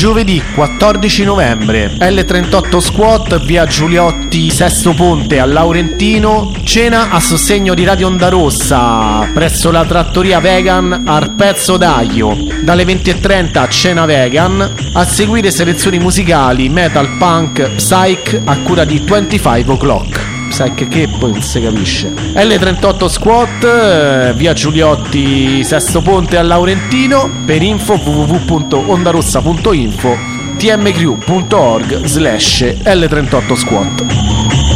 Giovedì 14 novembre, L38 Squat, via Giuliotti Sesto Ponte a Laurentino. Cena a sostegno di Radio Onda Rossa presso la trattoria vegan Arpezzo d'Aglio. Dalle 20:30 cena vegan. A seguire selezioni musicali metal, punk, psych a cura di 25 O'Clock. Psych che poi non si capisce. L38 Squat, via Giuliotti Sesto Ponte a Laurentino. Per info www.ondarossa.info, tmcrew.org/L38 Squat.